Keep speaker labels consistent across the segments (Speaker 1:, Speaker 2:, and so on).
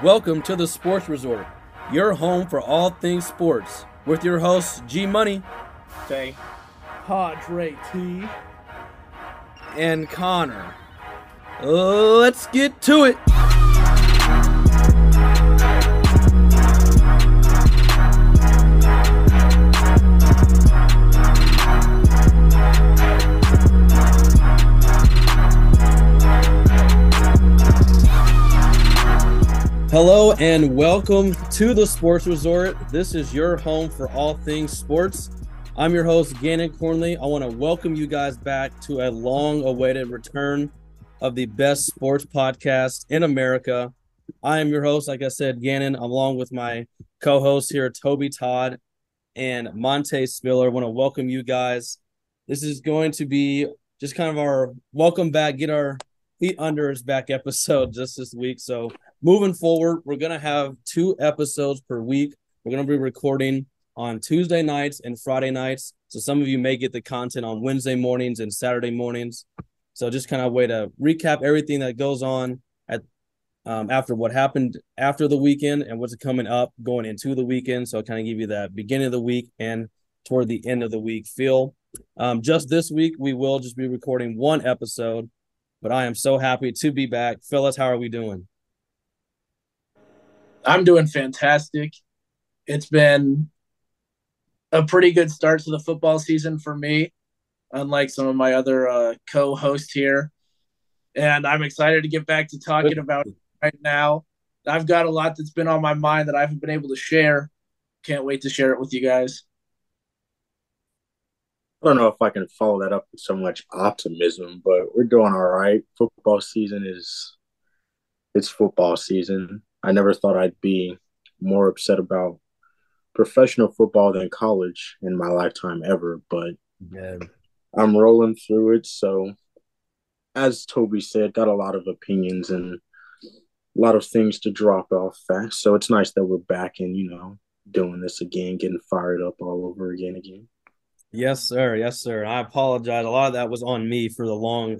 Speaker 1: Welcome to the Sports Resort, your home for all things sports, with your hosts G Money,
Speaker 2: Tay,
Speaker 3: Padre T,
Speaker 1: and Connor. Let's get to it. Hello and welcome to the Sports Resort. This is your home for all things sports. I'm your host, Gannon Cornley. I want to welcome you guys back to a long-awaited return of the best sports podcast in America. I am your host, like I said, Gannon, along with my co-hosts here, Toby Todd and Monte Spiller. I want to welcome you guys. This is going to be just kind of our welcome back, get our feet under us back episode just this week. So moving forward, we're going to have 2 episodes per week. We're going to be recording on Tuesday nights and Friday nights. So some of you may get the content on Wednesday mornings and Saturday mornings. So just kind of a way to recap everything that goes on at after what happened after the weekend and what's coming up going into the weekend. So I'll kind of give you that beginning of the week and toward the end of the week feel. Just this week, we will just be recording 1 episode, but I am so happy to be back. Fellas, how are we doing?
Speaker 2: I'm doing fantastic. It's been a pretty good start to the football season for me, unlike some of my other co-hosts here. And I'm excited to get back to talking about it right now. I've got a lot that's been on my mind that I haven't been able to share. Can't wait to share it with you guys.
Speaker 4: I don't know if I can follow that up with so much optimism, but we're doing all right. Football season it's football season. I never thought I'd be more upset about professional football than college in my lifetime ever, but
Speaker 1: Yeah.
Speaker 4: I'm rolling through it. So as Toby said, got a lot of opinions and a lot of things to drop off fast. So it's nice that we're back and, doing this again, getting fired up all over again.
Speaker 1: Yes, sir. Yes, sir. I apologize. A lot of that was on me for the long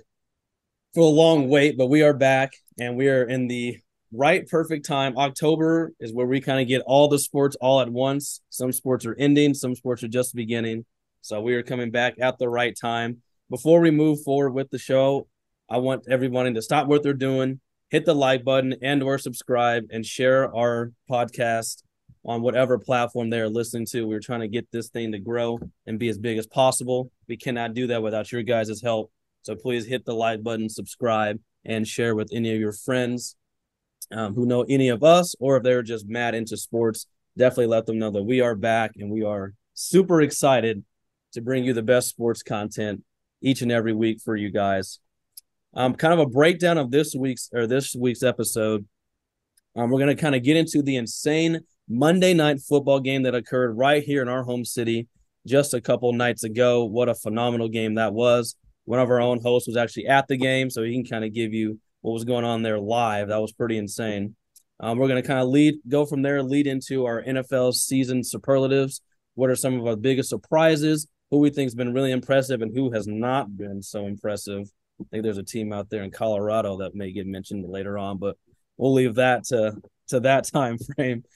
Speaker 1: wait, but we are back and we are in the right perfect time. October is where we kind of get all the sports all at once. Some sports are ending, some sports are just beginning. So we are coming back at the right time. Before we move forward with the show, I want everyone to stop what they're doing, hit the like button and or subscribe and share our podcast on whatever platform they are listening to. We're trying to get this thing to grow and be as big as possible. We cannot do that without your guys' help. So please hit the like button, subscribe, and share with any of your friends who know any of us, or if they're just mad into sports. Definitely let them know that we are back and we are super excited to bring you the best sports content each and every week for you guys. Kind of a breakdown of this week's episode. We're going to kind of get into the insane Monday night football game that occurred right here in our home city just a couple nights ago. What a phenomenal game that was. One of our own hosts was actually at the game, so he can kind of give you what was going on there live. That was pretty insane. We're going to kind of go from there, lead into our NFL season superlatives. What are some of our biggest surprises? Who we think has been really impressive and who has not been so impressive? I think there's a team out there in Colorado that may get mentioned later on, but we'll leave that to that time frame.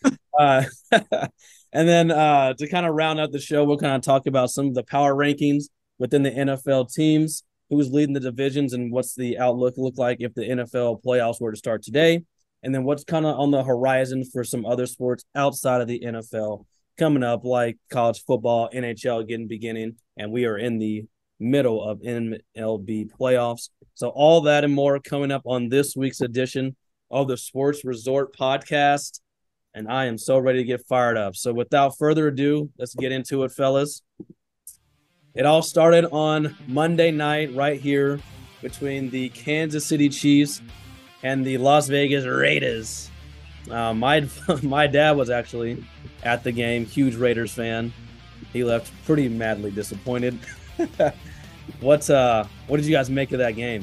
Speaker 1: And then to kind of round out the show, we'll kind of talk about some of the power rankings within the NFL teams, who's leading the divisions, and what's the outlook look like if the NFL playoffs were to start today, and then what's kind of on the horizon for some other sports outside of the NFL coming up, like college football, NHL beginning, and we are in the middle of MLB playoffs. So all that and more coming up on this week's edition of the Sports Resort podcast, and I am so ready to get fired up. So without further ado, let's get into it, fellas. It all started on Monday night right here between the Kansas City Chiefs and the Las Vegas Raiders. My dad was actually at the game, huge Raiders fan. He left pretty madly disappointed. What did you guys make of that game?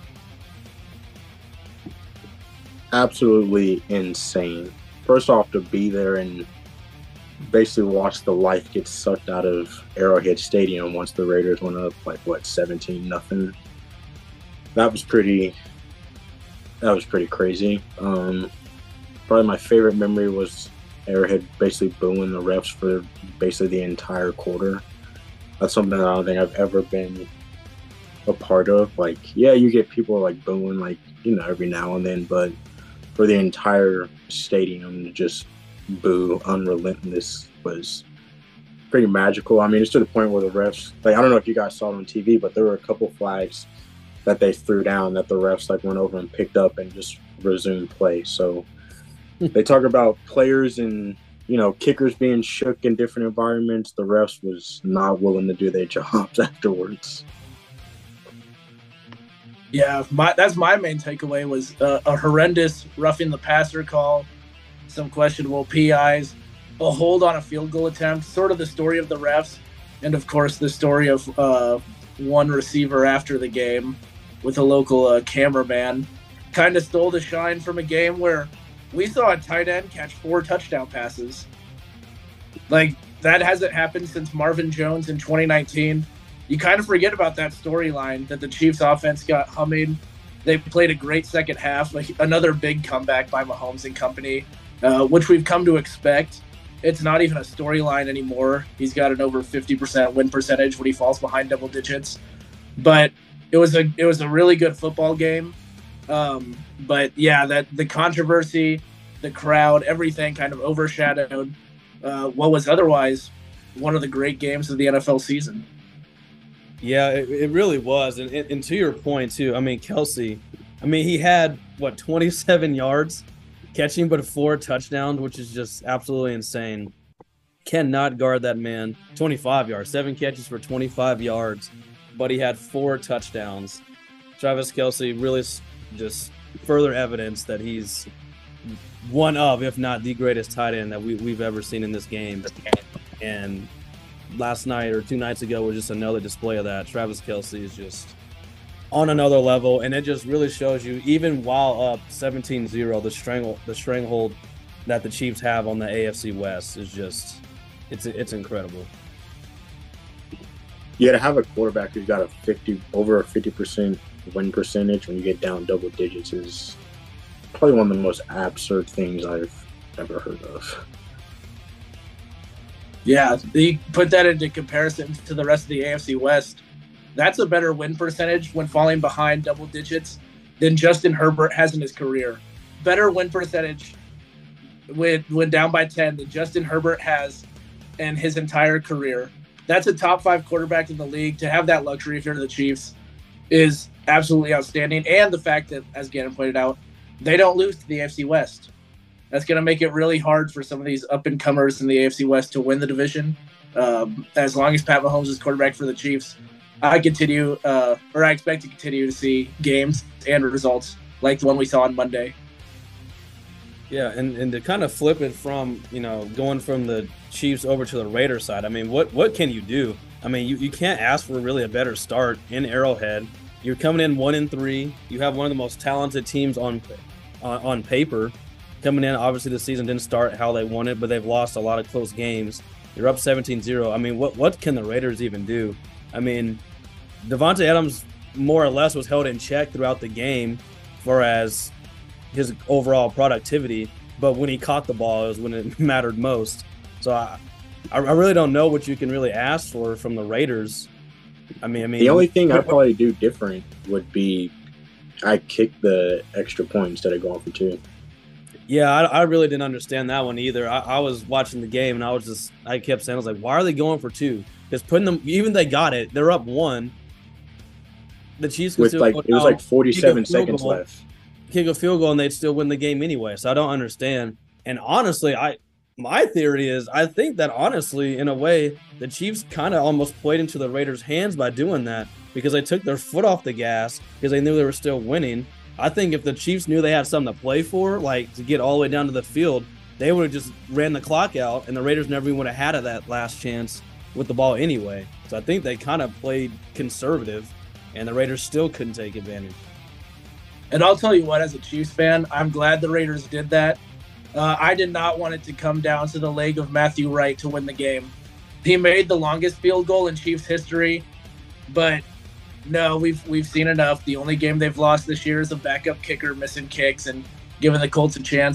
Speaker 4: Absolutely insane. First off, to be there and basically watch the life get sucked out of Arrowhead Stadium once the Raiders went up 17-0. That was pretty crazy. probably my favorite memory was Arrowhead basically booing the refs for basically the entire quarter. That's something that I don't think I've ever been a part of. Like, yeah, you get people like booing, like, you know, every now and then, but for the entire stadium to just boo unrelentless was pretty magical. I mean, it's to the point where the refs, like, I don't know if you guys saw it on TV, but there were a couple flags that they threw down that the refs like went over and picked up and just resumed play. So they talk about players and, you know, kickers being shook in different environments. The refs was not willing to do their jobs afterwards.
Speaker 2: Yeah, that's my main takeaway was a horrendous roughing the passer call, some questionable PIs, a hold on a field goal attempt, sort of the story of the refs, and of course the story of one receiver after the game with a local cameraman kind of stole the shine from a game where we saw a tight end catch 4 touchdown passes. Like, that hasn't happened since Marvin Jones in 2019. You kind of forget about that storyline that the Chiefs offense got humming. They played a great second half, like another big comeback by Mahomes and company, which we've come to expect. It's not even a storyline anymore. He's got an over 50% win percentage when he falls behind double digits. But it was a really good football game. But yeah, that the controversy, the crowd, everything kind of overshadowed what was otherwise one of the great games of the NFL season.
Speaker 1: Yeah, it really was. And to your point, too, I mean, Kelce, I mean, he had, 27 yards catching, but 4 touchdowns, which is just absolutely insane. Cannot guard that man. 25 yards, 7 catches for 25 yards, but he had 4 touchdowns. Travis Kelce really just further evidence that he's one of, if not the greatest tight end that we've ever seen in this game. And last night or 2 nights ago was just another display of that. Travis Kelce is just on another level, and it just really shows you, even while up 17-0, the stranglehold that the Chiefs have on the AFC West is just it's incredible.
Speaker 4: Yeah, to have a quarterback who's got over a 50% win percentage when you get down double digits is probably one of the most absurd things I've ever heard of.
Speaker 2: Yeah, you put that into comparison to the rest of the AFC West. That's a better win percentage when falling behind double digits than Justin Herbert has in his career. Better win percentage when down by 10 than Justin Herbert has in his entire career. That's a top 5 quarterback in the league. To have that luxury if you're the Chiefs is absolutely outstanding. And the fact that, as Gannon pointed out, they don't lose to the AFC West. That's going to make it really hard for some of these up-and-comers in the AFC West to win the division. As long as Pat Mahomes is quarterback for the Chiefs, I expect to continue to see games and results like the one we saw on Monday.
Speaker 1: Yeah, and to kind of flip it from, going from the Chiefs over to the Raiders side, I mean, what can you do? I mean, you can't ask for really a better start in Arrowhead. You're coming in 1-3. You have one of the most talented teams on paper. Coming in, obviously the season didn't start how they wanted, but they've lost a lot of close games. You're up 17-0. I mean, what can the Raiders even do? I mean, Davante Adams more or less was held in check throughout the game for as his overall productivity, but when he caught the ball, it was when it mattered most. So I really don't know what you can really ask for from the Raiders. I mean,
Speaker 4: the only thing I'd probably do different would be I kick the extra point instead of going for 2.
Speaker 1: Yeah, I really didn't understand that one either. I was watching the game and I kept saying, I was like, why are they going for 2? Because putting them, even they got it, they're up 1. The Chiefs could still
Speaker 4: it was like 47 seconds left.
Speaker 1: Kick a field goal and they'd still win the game anyway. So I don't understand. And honestly, my theory is I think that honestly, in a way, the Chiefs kind of almost played into the Raiders' hands by doing that because they took their foot off the gas because they knew they were still winning. I think if the Chiefs knew they had something to play for, like to get all the way down to the field, they would have just ran the clock out, and the Raiders never even would have had that last chance with the ball anyway. So I think they kind of played conservative, and the Raiders still couldn't take advantage.
Speaker 2: And I'll tell you what, as a Chiefs fan, I'm glad the Raiders did that. I did not want it to come down to the leg of Matthew Wright to win the game. He made the longest field goal in Chiefs history, but no, we've seen enough. The only game they've lost this year is a backup kicker missing kicks and giving the Colts a chance.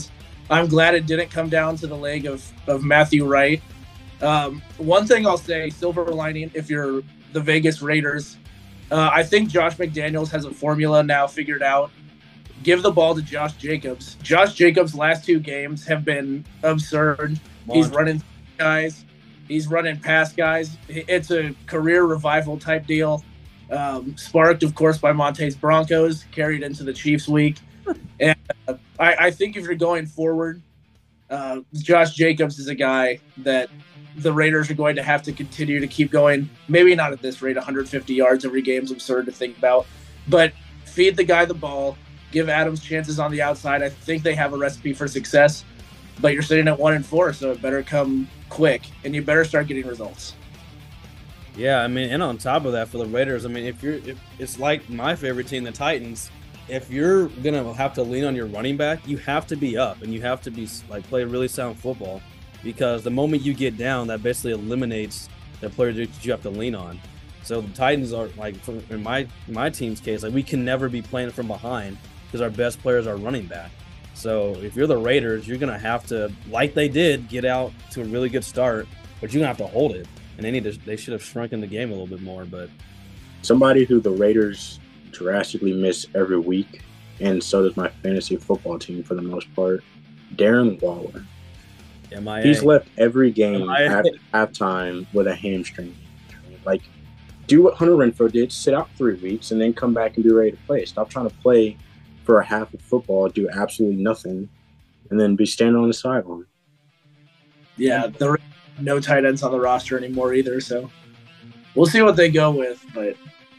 Speaker 2: I'm glad it didn't come down to the leg of Matthew Wright. One thing I'll say, silver lining, if you're the Vegas Raiders, I think Josh McDaniels has a formula now figured out. Give the ball to Josh Jacobs. Josh Jacobs' last 2 games have been absurd. He's running guys. He's running past guys. It's a career revival type deal. Sparked, of course, by Monte's Broncos, carried into the Chiefs week. And I think if you're going forward, Josh Jacobs is a guy that the Raiders are going to have to continue to keep going. Maybe not at this rate, 150 yards every game is absurd to think about. But feed the guy the ball. Give Adams chances on the outside. I think they have a recipe for success. But you're sitting at 1-4, so it better come quick, and you better start getting results.
Speaker 1: Yeah, I mean, and on top of that, for the Raiders, I mean, if it's like my favorite team, the Titans. If you're gonna have to lean on your running back, you have to be up and you have to be play really sound football, because the moment you get down, that basically eliminates the player that you have to lean on. So the Titans are in my team's case, we can never be playing from behind because our best players are running back. So if you're the Raiders, you're gonna have to, like they did, get out to a really good start, but you're gonna have to hold it. And they should have shrunken the game a little bit more. But
Speaker 4: somebody who the Raiders drastically miss every week, and so does my fantasy football team for the most part, Darren Waller.
Speaker 1: MIA.
Speaker 4: He's left every game at halftime with a hamstring. Do what Hunter Renfrow did, sit out 3 weeks, and then come back and be ready to play. Stop trying to play for a half of football, do absolutely nothing, and then be standing on the sideline.
Speaker 2: Yeah, there are no tight ends on the roster anymore either, so we'll see what they go with, but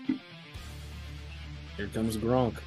Speaker 1: here comes Gronk.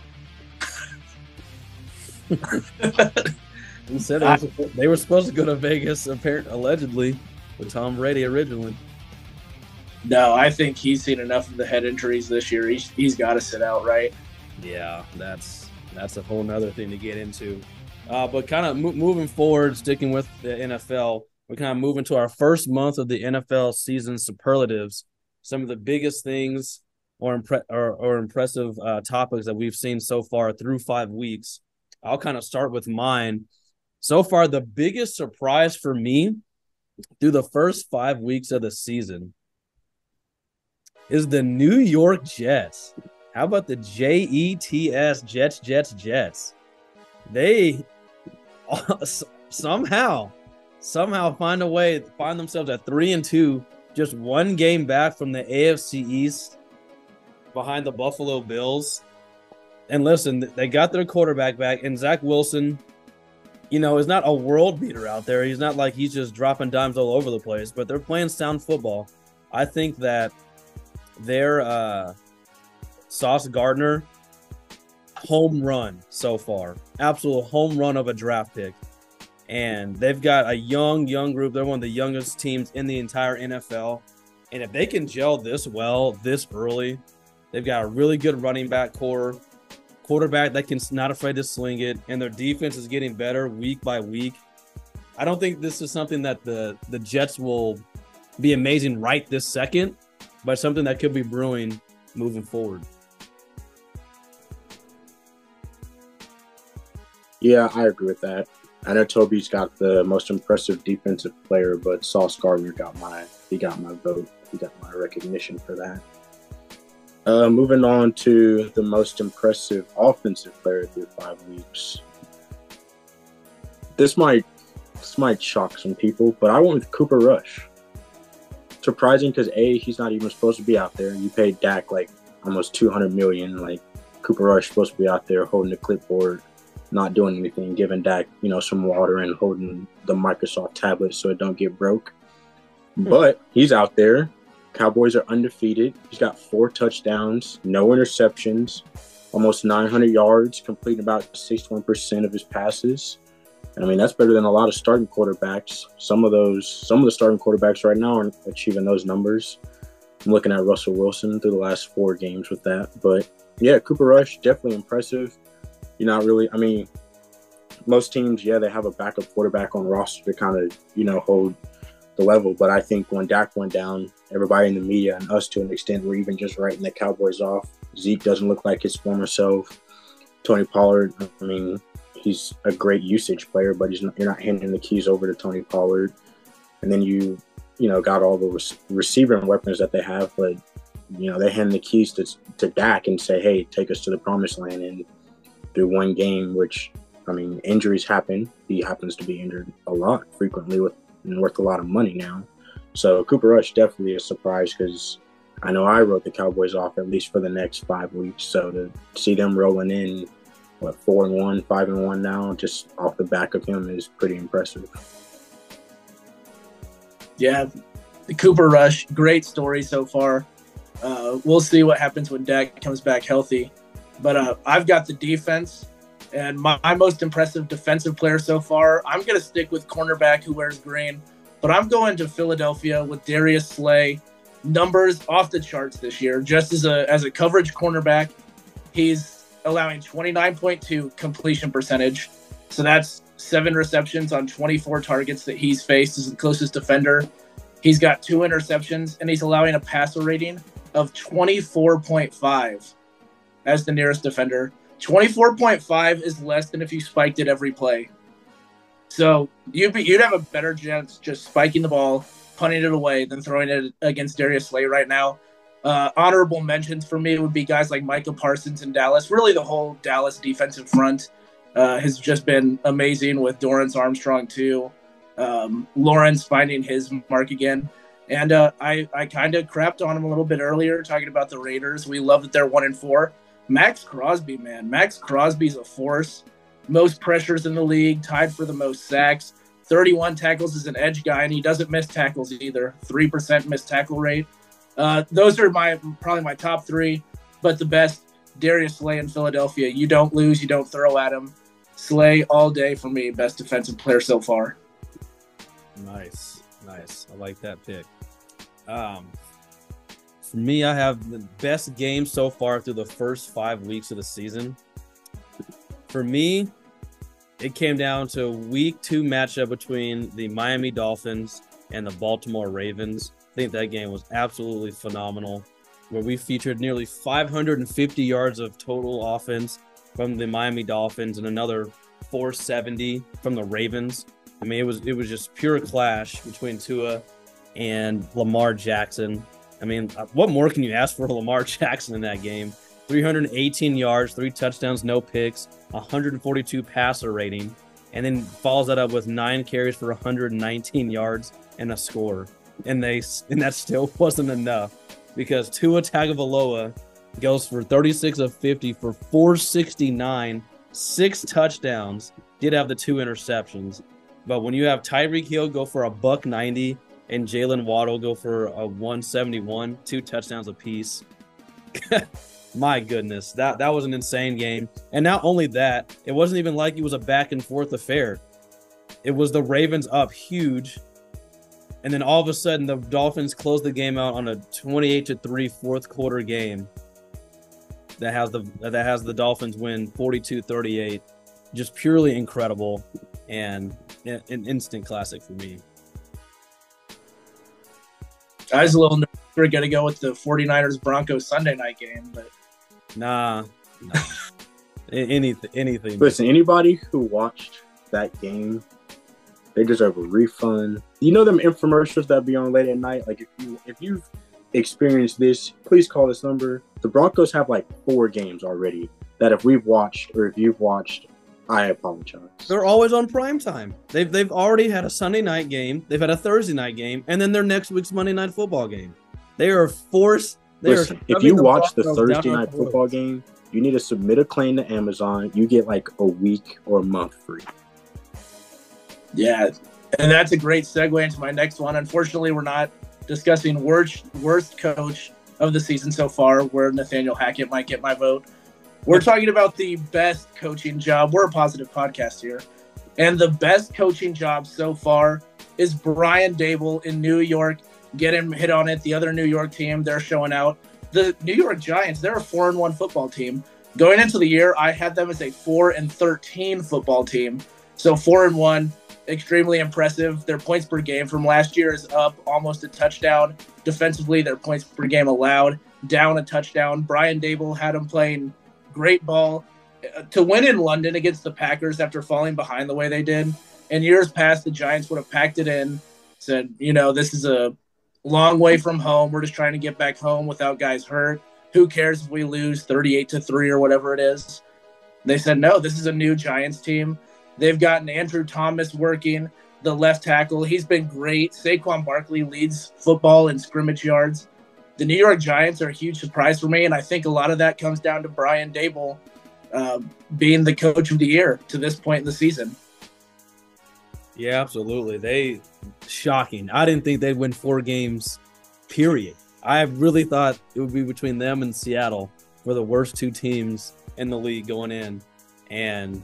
Speaker 1: He said they were supposed to go to Vegas, allegedly, with Tom Brady originally.
Speaker 2: No, I think he's seen enough of the head injuries this year. He's got to sit out, right?
Speaker 1: Yeah, that's a whole nother thing to get into. But kind of moving forward, sticking with the NFL, we're kind of moving to our first month of the NFL season superlatives. Some of the biggest things or impressive topics that we've seen so far through 5 weeks. I'll kind of start with mine. So far, the biggest surprise for me through the first 5 weeks of the season is the New York Jets. How about the Jets, Jets? They somehow find themselves at 3-2, just 1 game back from the AFC East, behind the Buffalo Bills. And listen, they got their quarterback back, and Zach Wilson, is not a world beater out there. He's not like he's just dropping dimes all over the place, but they're playing sound football. I think that their Sauce Gardner home run so far, absolute home run of a draft pick. And they've got a young group. They're one of the youngest teams in the entire NFL. And if they can gel this well this early, they've got a really good running back core, quarterback that can not afraid to sling it, and their defense is getting better week by week. I don't think this is something that the Jets will be amazing right this second, but something that could be brewing moving forward.
Speaker 4: Yeah, I agree with that. I know Toby's got the most impressive defensive player, but Sauce Gardner got my vote. He got my recognition for that. Moving on to the most impressive offensive player through 5 weeks. This might shock some people, but I went with Cooper Rush. Surprising because he's not even supposed to be out there. You paid Dak almost $200 million. Cooper Rush supposed to be out there holding the clipboard, not doing anything, giving Dak some water and holding the Microsoft tablet so it don't get broke. But he's out there. Cowboys are undefeated. He's got 4 touchdowns, no interceptions, almost 900 yards, completing about 61% of his passes. I mean, that's better than a lot of starting quarterbacks. Some of the starting quarterbacks right now aren't achieving those numbers. I'm looking at Russell Wilson through the last 4 games with that. But yeah, Cooper Rush, definitely impressive. Most teams, they have a backup quarterback on roster to kind of, hold the level. But I think when Dak went down, everybody in the media and us to an extent were even just writing the Cowboys off. Zeke doesn't look like his former self. Tony Pollard, he's a great usage player, but you're not handing the keys over to Tony Pollard. And then you got all the receiving weapons that they have, but they hand the keys to Dak and say, hey, take us to the promised land. And through one game, which, I mean, injuries happen. He happens to be injured a lot frequently and worth a lot of money now. So Cooper Rush definitely a surprise, because I know I wrote the Cowboys off at least for the next 5 weeks. So to see them rolling in, 4-1, 5-1 now, just off the back of him is pretty impressive.
Speaker 2: Yeah, the Cooper Rush, great story so far. We'll see what happens when Dak comes back healthy. But I've got the defense, and my most impressive defensive player so far, I'm going to stick with cornerback who wears green, but I'm going to Philadelphia with Darius Slay. Numbers off the charts this year. Just as a coverage cornerback, he's allowing 29.2 completion percentage. So that's 7 receptions on 24 targets that he's faced as the closest defender. He's got 2 interceptions, and he's allowing a passer rating of 24.5 as the nearest defender. 24.5 is less than if you spiked it every play. So you'd have a better chance just spiking the ball, punting it away, than throwing it against Darius Slay right now. Honorable mentions for me would be guys like Micah Parsons in Dallas. Really, the whole Dallas defensive front has just been amazing, with Dorrance Armstrong too. Lawrence finding his mark again. And I kind of crapped on him a little bit earlier, talking about the Raiders. We love that they're 1-4. Max Crosby, man. Max Crosby's a force. Most pressures in the league, tied for the most sacks. 31 tackles as an edge guy, and he doesn't miss tackles either. 3% missed tackle rate. Those are probably my top 3, but the best, Darius Slay in Philadelphia. You don't lose, you don't throw at him. Slay all day for me, best defensive player so far.
Speaker 1: Nice. I like that pick. For me, I have the best game so far through the first 5 weeks of the season. For me, it came down to week 2 matchup between the Miami Dolphins and the Baltimore Ravens. I think that game was absolutely phenomenal, where we featured nearly 550 yards of total offense from the Miami Dolphins and another 470 from the Ravens. I mean, it was just pure clash between Tua and Lamar Jackson. I mean, what more can you ask for Lamar Jackson in that game? 318 yards, 3 touchdowns, no picks, 142 passer rating, and then follows that up with 9 carries for 119 yards and a score. And that still wasn't enough, because Tua Tagovailoa goes for 36 of 50 for 469, 6 touchdowns, did have the 2 interceptions. But when you have Tyreek Hill go for $190 and Jalen Waddle go for a 171, 2 touchdowns apiece, my goodness, that was an insane game. And not only that, it wasn't even like it was a back and forth affair. It was the Ravens up huge, and then all of a sudden the Dolphins closed the game out on a 28-3 fourth quarter game that has the Dolphins win 42-38. Just purely incredible and an instant classic for me.
Speaker 2: I was a little nervous we were going to go with the 49ers-Broncos Sunday night game, but
Speaker 1: Nah. Anything.
Speaker 4: Listen, anybody who watched that game, they deserve a refund. You know them infomercials that be on late at night? Like, if you've experienced this, please call this number. The Broncos have like 4 games already that if we've watched, or if you've watched, I apologize.
Speaker 1: They're always on prime time. They've already had a Sunday night game. They've had a Thursday night game, and then their next week's Monday night football game. They are forced.
Speaker 4: Listen, if you watch the Thursday night football game, you need to submit a claim to Amazon. You get like a week or a month free.
Speaker 2: Yeah, and that's a great segue into my next one. Unfortunately, we're not discussing worst coach of the season so far, where Nathaniel Hackett might get my vote. We're talking about the best coaching job. We're a positive podcast here. And the best coaching job so far is Brian Daboll in New York. Get him hit on it. The other New York team, they're showing out. The New York Giants, they're a 4-1 football team. Going into the year, I had them as a 4-13 football team. So 4-1, extremely impressive. Their points per game from last year is up almost a touchdown. Defensively, their points per game allowed, down a touchdown. Brian Daboll had them playing great ball. to win in London against the Packers after falling behind the way they did. In years past, the Giants would have packed it in, said, this is a long way from home. We're just trying to get back home without guys hurt. Who cares if we lose 38-3 or whatever it is? They said, no, this is a new Giants team. They've gotten Andrew Thomas working, the left tackle. He's been great. Saquon Barkley leads football in scrimmage yards. The New York Giants are a huge surprise for me, and I think a lot of that comes down to Brian Daboll being the coach of the year to this point in the season.
Speaker 1: Yeah, absolutely. Shocking. I didn't think they'd win 4 games, period. I really thought it would be between them and Seattle for the worst 2 teams in the league going in. And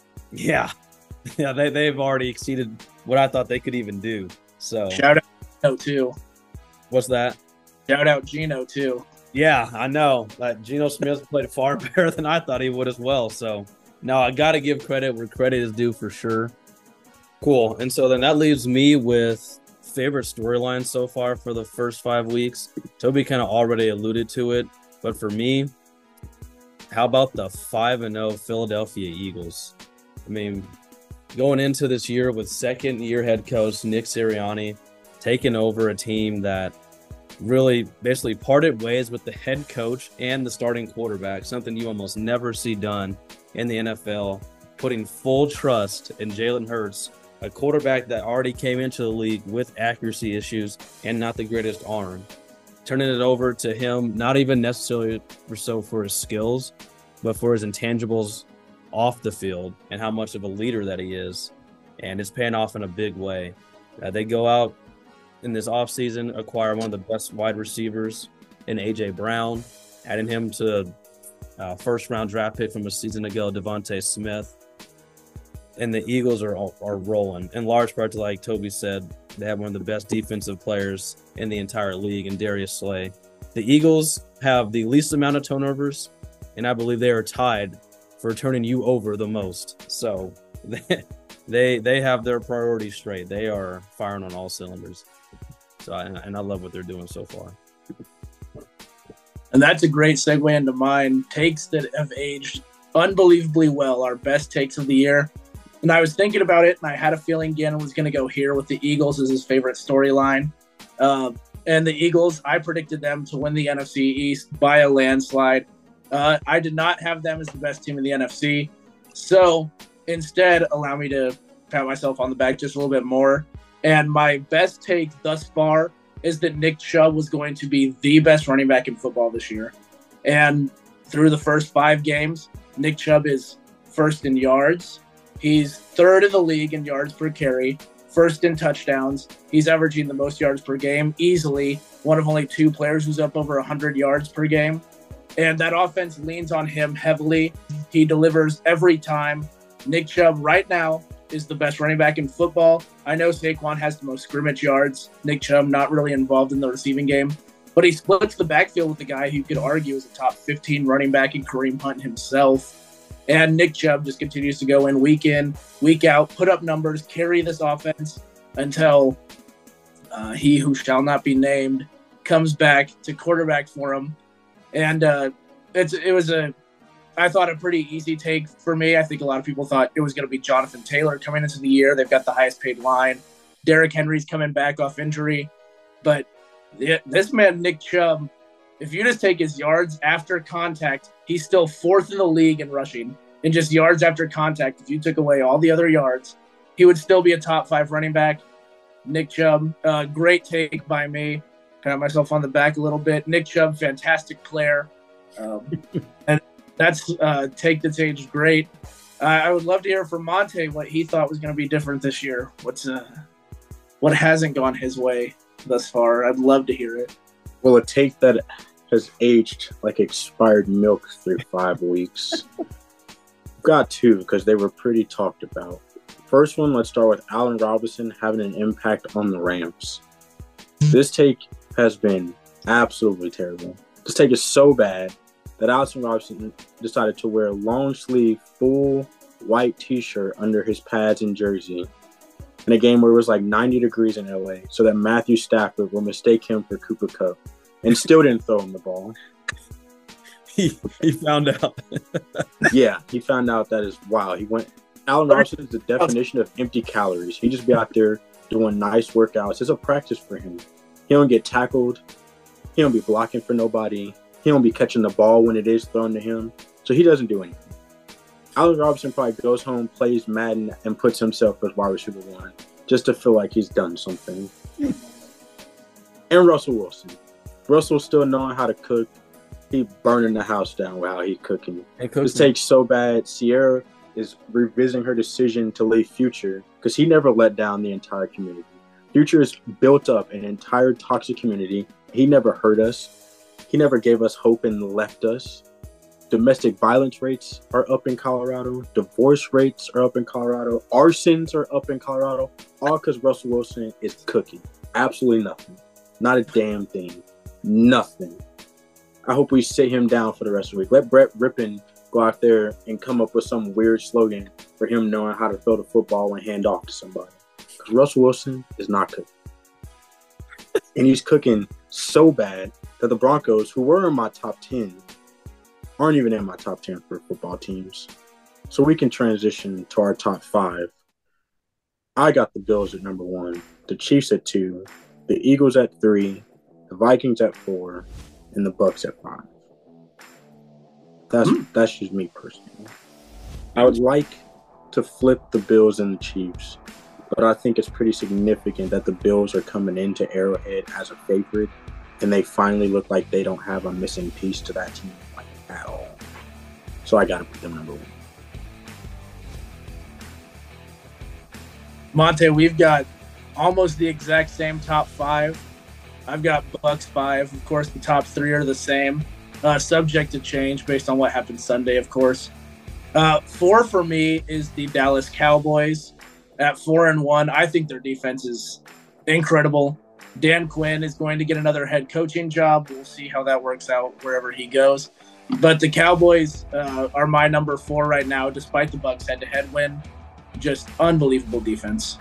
Speaker 1: they've already exceeded what I thought they could even do. So
Speaker 2: shout out Geno too.
Speaker 1: What's that?
Speaker 2: Shout out Geno too.
Speaker 1: Yeah, I know. Geno Smith played far better than I thought he would as well. So no, I got to give credit where credit is due for sure. Cool. And so then that leaves me with favorite storyline so far for the first 5 weeks. Toby kind of already alluded to it, but for me, how about the 5-0 Philadelphia Eagles? I mean, going into this year with second-year head coach Nick Sirianni taking over a team that really basically parted ways with the head coach and the starting quarterback, something you almost never see done in the NFL, putting full trust in Jalen Hurts, a quarterback that already came into the league with accuracy issues and not the greatest arm, turning it over to him, not even necessarily for his skills, but for his intangibles off the field and how much of a leader that he is. And it's paying off in a big way. They go out in this offseason, acquire one of the best wide receivers in A.J. Brown, adding him to first-round draft pick from a season ago, Devontae Smith. And the Eagles are rolling, in large part to, like Toby said, they have one of the best defensive players in the entire league in Darius Slay. The Eagles have the least amount of turnovers, and I believe they are tied for turning you over the most. So they have their priorities straight. They are firing on all cylinders. So and I love what they're doing so far.
Speaker 2: And that's a great segue into mine. Takes that have aged unbelievably well, our best takes of the year. And I was thinking about it, and I had a feeling Gannon was going to go here with the Eagles as his favorite storyline. And the Eagles, I predicted them to win the NFC East by a landslide. I did not have them as the best team in the NFC. So instead, allow me to pat myself on the back just a little bit more. And my best take thus far is that Nick Chubb was going to be the best running back in football this year. And through the first 5 games, Nick Chubb is first in yards. He's third in the league in yards per carry, first in touchdowns. He's averaging the most yards per game, easily one of only 2 players who's up over 100 yards per game. And that offense leans on him heavily. He delivers every time. Nick Chubb right now is the best running back in football. I know Saquon has the most scrimmage yards. Nick Chubb not really involved in the receiving game, but he splits the backfield with the guy who you could argue is a top 15 running back in Kareem Hunt himself. And Nick Chubb just continues to go in, week out, put up numbers, carry this offense until he who shall not be named comes back to quarterback for him. And it was I thought, a pretty easy take for me. I think a lot of people thought it was going to be Jonathan Taylor coming into the year. They've got the highest paid line. Derrick Henry's coming back off injury. But this man, Nick Chubb, if you just take his yards after contact, he's still 4th in the league in rushing. In just yards after contact, if you took away all the other yards, he would still be a top 5 running back. Nick Chubb, great take by me. Pat myself on the back a little bit. Nick Chubb, fantastic player. And that's take that's aged great. I would love to hear from Monte what he thought was going to be different this year. What hasn't gone his way thus far? I'd love to hear it.
Speaker 4: Well, a take that has aged like expired milk through 5 weeks. Got 2 because they were pretty talked about. First one, let's start with Allen Robinson having an impact on the Rams. This take has been absolutely terrible. This take is so bad that Allen Robinson decided to wear a long sleeve, full white t-shirt under his pads and jersey in a game where it was like 90 degrees in LA so that Matthew Stafford will mistake him for Cooper Kupp and still didn't throw him the ball.
Speaker 1: he found out.
Speaker 4: Yeah, he found out that is wow. Allen Robinson is the definition of empty calories. He just be out there doing nice workouts. It's a practice for him. He don't get tackled. He don't be blocking for nobody. He don't be catching the ball when it is thrown to him. So he doesn't do anything. Allen Robinson probably goes home, plays Madden, and puts himself as wide receiver 1 just to feel like he's done something. And Russell Wilson. Russell still knowing how to cook. He burning the house down with how he's cooking. This takes so bad. Sierra is revisiting her decision to leave Future because he never let down the entire community. Future has built up an entire toxic community. He never hurt us. He never gave us hope and left us. Domestic violence rates are up in Colorado. Divorce rates are up in Colorado. Arsons are up in Colorado. All because Russell Wilson is cooking. Absolutely nothing. Not a damn thing. Nothing. I hope we sit him down for the rest of the week. Let Brett Rippon go out there and come up with some weird slogan for him knowing how to throw the football and hand off to somebody. Because Russell Wilson is not cooking. And he's cooking so bad that the Broncos, who were in my top 10, aren't even in my top 10 for football teams. So we can transition to our top 5. I got the Bills at number 1, the Chiefs at 2, the Eagles at 3, the Vikings at 4, and the Bucks at 5. That's just me personally. I would like to flip the Bills and the Chiefs, but I think it's pretty significant that the Bills are coming into Arrowhead as a favorite, and they finally look like they don't have a missing piece to that team at all. So I got to put them number 1.
Speaker 2: Monte, we've got almost the exact same top 5. I've got Bucks 5. Of course, the top 3 are the same, subject to change based on what happened Sunday, of course. 4 for me is the Dallas Cowboys at 4-1. I think their defense is incredible. Dan Quinn is going to get another head coaching job. We'll see how that works out wherever he goes. But the Cowboys are my number 4 right now, despite the Bucks head-to-head win. Just unbelievable defense.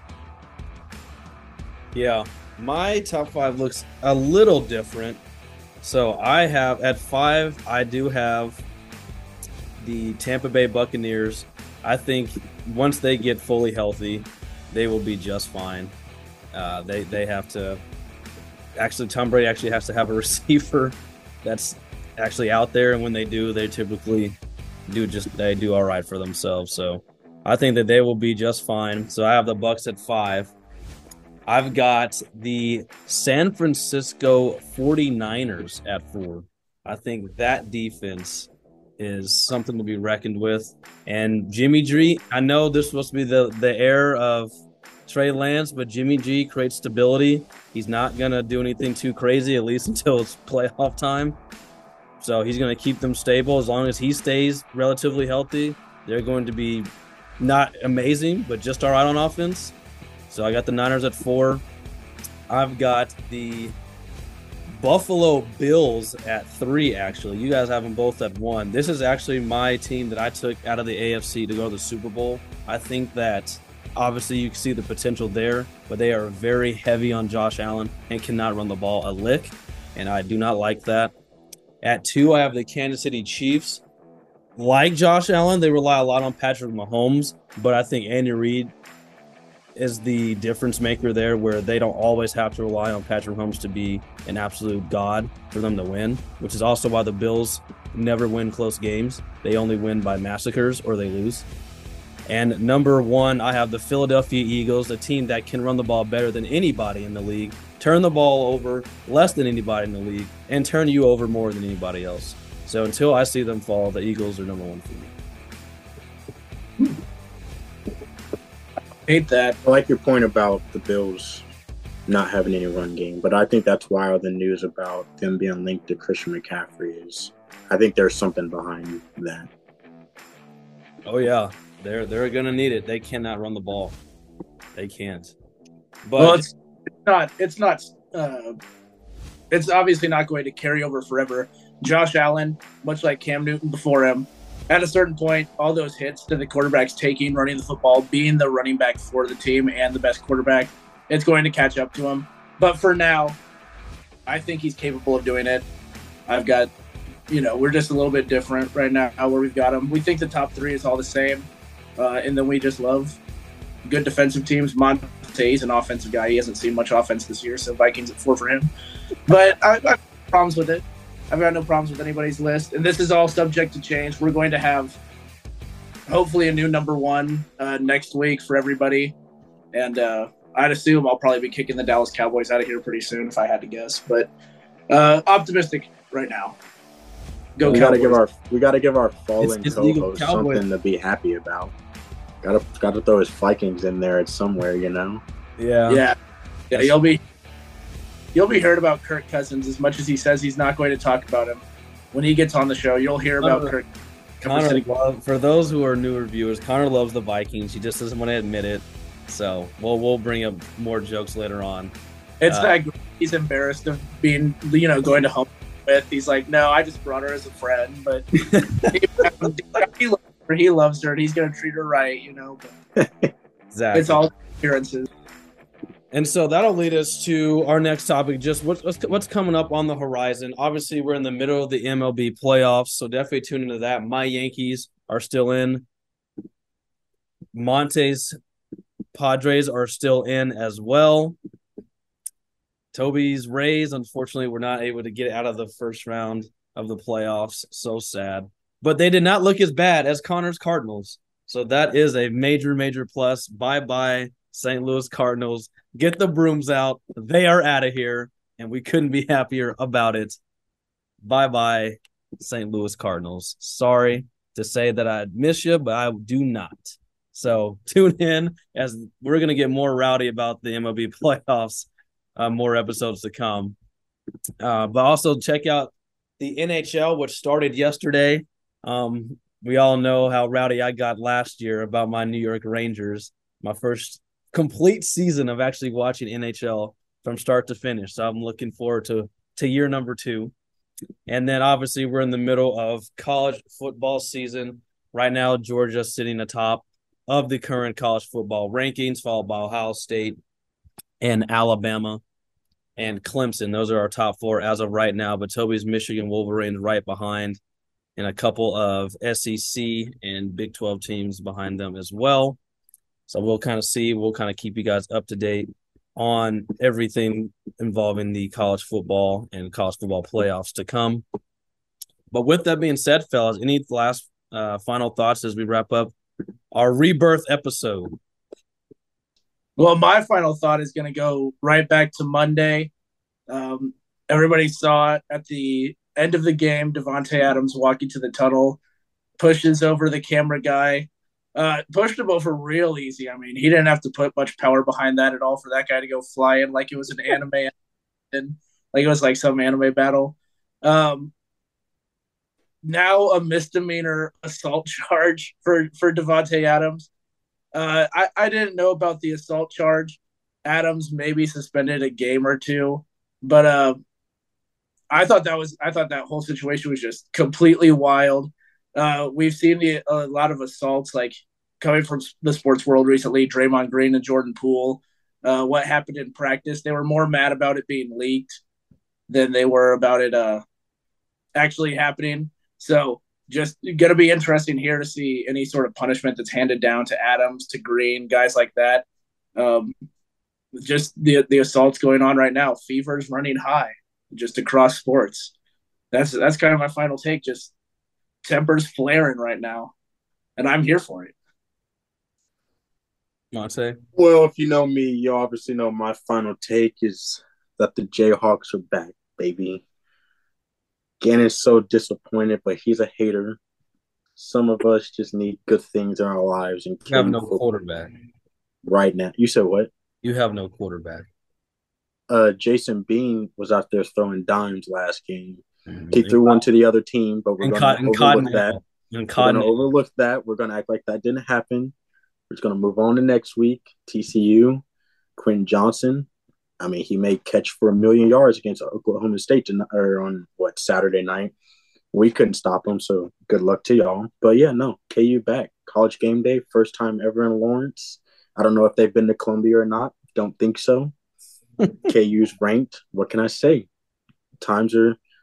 Speaker 1: Yeah, my top 5 looks a little different. So I have at 5, I do have the Tampa Bay Buccaneers. I think once they get fully healthy, they will be just fine. They have to actually, Tom Brady actually has to have a receiver that's actually out there, and when they do, they typically do all right for themselves. So I think that they will be just fine. So I have the Bucks at 5. I've got the San Francisco 49ers at 4. I think that defense is something to be reckoned with. And Jimmy G, I know this is supposed to be the heir of Trey Lance, but Jimmy G creates stability. He's not going to do anything too crazy, at least until it's playoff time. So he's going to keep them stable. As long as he stays relatively healthy, they're going to be not amazing, but just all right on offense. So I got the Niners at 4. I've got the Buffalo Bills at 3, actually. You guys have them both at 1. This is actually my team that I took out of the AFC to go to the Super Bowl. I think that obviously you can see the potential there, but they are very heavy on Josh Allen and cannot run the ball a lick, and I do not like that. At 2, I have the Kansas City Chiefs. Like Josh Allen, they rely a lot on Patrick Mahomes, but I think Andy Reid is the difference maker there, where they don't always have to rely on Patrick Mahomes to be an absolute god for them to win, which is also why the Bills never win close games. They only win by massacres or they lose. And number 1, I have the Philadelphia Eagles, a team that can run the ball better than anybody in the league, turn the ball over less than anybody in the league, and turn you over more than anybody else. So until I see them fall, the Eagles are number 1 for me.
Speaker 2: Hate that.
Speaker 4: I like your point about the Bills not having any run game, but I think that's why all the news about them being linked to Christian McCaffrey is. I think there's something behind that.
Speaker 1: Oh yeah, they're gonna need it. They cannot run the ball. They can't. But
Speaker 2: well, it's obviously not going to carry over forever. Josh Allen, much like Cam Newton before him, at a certain point, all those hits that the quarterback's taking, running the football, being the running back for the team and the best quarterback, it's going to catch up to him. But for now, I think he's capable of doing it. I've got we're just a little bit different right now where we've got them. We think the top three is all the same, and then we just love good defensive teams. Monte's an offensive guy. He hasn't seen much offense this year, so Vikings at 4 for him. But I've got problems with it. I've got no problems with anybody's list, and this is all subject to change. We're going to have hopefully a new number one next week for everybody, and I'd assume I'll probably be kicking the Dallas Cowboys out of here pretty soon if I had to guess. But optimistic right now. Go
Speaker 4: we
Speaker 2: Cowboys.
Speaker 4: We gotta give our fallen
Speaker 1: It's
Speaker 4: co-host
Speaker 1: Cowboys.
Speaker 4: something to be happy about. Gotta throw his Vikings in there at somewhere,
Speaker 2: Yeah. You'll be heard about Kirk Cousins as much as he says he's not going to talk about him. When he gets on the show, you'll hear about Kirk.
Speaker 1: For those who are newer viewers, Connor loves the Vikings. He just doesn't want to admit it. So we'll bring up more jokes later on.
Speaker 2: It's that he's embarrassed of being, going to home with. He's like, no, I just brought her as a friend, but he loves her and he's going to treat her right, But
Speaker 1: Exactly.
Speaker 2: it's all appearances.
Speaker 1: And so that'll lead us to our next topic, just what's coming up on the horizon. Obviously, we're in the middle of the MLB playoffs, so definitely tune into that. My Yankees are still in. Monte's Padres are still in as well. Toby's Rays, unfortunately, were not able to get out of the first round of the playoffs. So sad. But they did not look as bad as Connor's Cardinals. So that is a major, major plus. Bye-bye, St. Louis Cardinals. Get the brooms out. They are out of here, and we couldn't be happier about it. Bye-bye, St. Louis Cardinals. Sorry to say that I miss you, but I do not. So tune in as we're going to get more rowdy about the MLB playoffs, more episodes to come. But also check out the NHL, which started yesterday. We all know how rowdy I got last year about my New York Rangers, my first complete season of actually watching NHL from start to finish. So I'm looking forward to year number 2. And then obviously we're in the middle of college football season. Right now, Georgia sitting atop of the current college football rankings, followed by Ohio State and Alabama and Clemson. Those are our top 4 as of right now. But Toby's Michigan Wolverines right behind, and a couple of SEC and Big 12 teams behind them as well. So we'll kind of keep you guys up to date on everything involving the college football and college football playoffs to come. But with that being said, fellas, any last final thoughts as we wrap up our rebirth episode?
Speaker 2: Well, my final thought is going to go right back to Monday. Everybody saw it at the end of the game. Davante Adams walking to the tunnel, pushes over the camera guy, pushed him over real easy. I mean, he didn't have to put much power behind that at all for that guy to go flying like it was an anime, like it was like some anime battle. Now a misdemeanor assault charge for Davante Adams. I didn't know about the assault charge. Adams maybe suspended a game or 2, but I thought that whole situation was just completely wild. We've seen a lot of assaults like coming from the sports world recently. Draymond Green and Jordan Poole. What happened in practice? They were more mad about it being leaked than they were about it actually happening. So just going to be interesting here to see any sort of punishment that's handed down to Adams, to Green, guys like that. Just the assaults going on right now. Fever's running high just across sports. That's kind of my final take. Just tempers flaring right now, and I'm here for it.
Speaker 1: Monte?
Speaker 4: Well, if you know me, you obviously know my final take is that the Jayhawks are back, baby. Gannon's so disappointed, but he's a hater. Some of us just need good things in our lives. And
Speaker 1: You have no quarterback.
Speaker 4: Right now. You said what?
Speaker 1: You have no quarterback.
Speaker 4: Jason Bean was out there throwing dimes last game. He threw one to the other team, but we're going to overlook that. We're going to overlook that. We're going to act like that didn't happen. We're just going to move on to next week. TCU, Quentin Johnson. I mean, he may catch for 1 million yards against Oklahoma State on Saturday night. We couldn't stop him, so good luck to y'all. But yeah, no, KU back. College game day, first time ever in Lawrence. I don't know if they've been to Columbia or not. Don't think so. KU's ranked. What can I say? Times are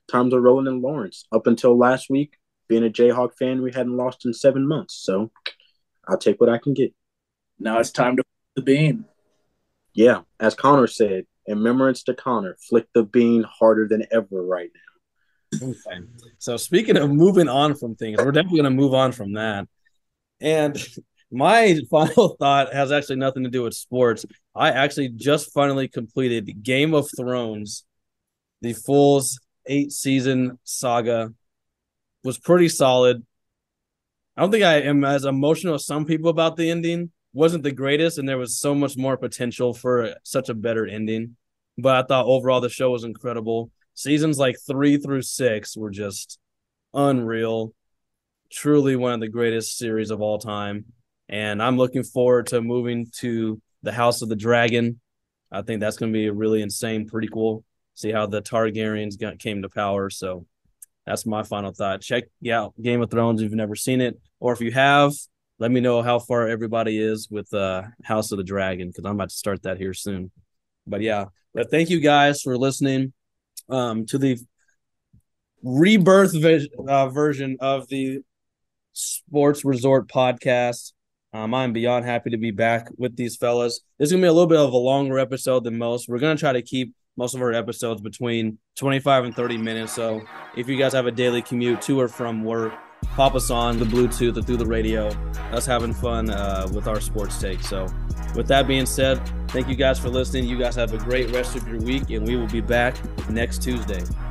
Speaker 4: times are rolling in Lawrence. Up until last week, being a Jayhawk fan, we hadn't lost in 7 months. So I'll take what I can get.
Speaker 2: Now it's time to flip the bean.
Speaker 4: Yeah, as Connor said, in remembrance to Connor, flick the bean harder than ever right now.
Speaker 1: Okay. So speaking of moving on from things, we're definitely going to move on from that. And my final thought has actually nothing to do with sports. I actually just finally completed Game of Thrones. The full 8-season saga was pretty solid. I don't think I am as emotional as some people about the ending. Wasn't the greatest, and there was so much more potential for such a better ending. But I thought overall the show was incredible. Seasons like 3 through 6 were just unreal. Truly one of the greatest series of all time. And I'm looking forward to moving to the House of the Dragon. I think that's going to be a really insane prequel. See how the Targaryens came to power. So that's my final thought. Check out Game of Thrones if you've never seen it. Or if you have, let me know how far everybody is with House of the Dragon, because I'm about to start that here soon. But yeah, but thank you guys for listening to the rebirth version of the Sports Resort podcast. I'm beyond happy to be back with these fellas. This is going to be a little bit of a longer episode than most. We're going to try to keep most of our episodes between 25 and 30 minutes. So if you guys have a daily commute to or from work, pop us on the Bluetooth or through the radio. Us having fun with our sports take. So with that being said, thank you guys for listening. You guys have a great rest of your week, and we will be back next Tuesday.